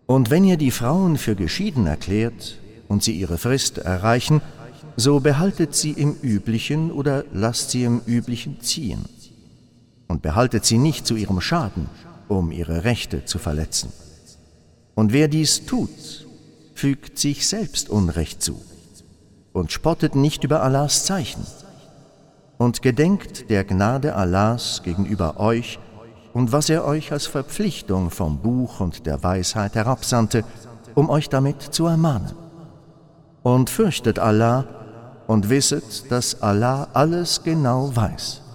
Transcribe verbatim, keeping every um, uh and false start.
Und wenn ihr die Frauen für geschieden erklärt und sie ihre Frist erreichen, so behaltet sie im Üblichen oder lasst sie im Üblichen ziehen. Und behaltet sie nicht zu ihrem Schaden, um ihre Rechte zu verletzen. Und wer dies tut, fügt sich selbst Unrecht zu und spottet nicht über Allahs Zeichen und gedenkt der Gnade Allahs gegenüber euch und was er euch als Verpflichtung vom Buch und der Weisheit herabsandte, um euch damit zu ermahnen. Und fürchtet Allah und wisset, dass Allah alles genau weiß.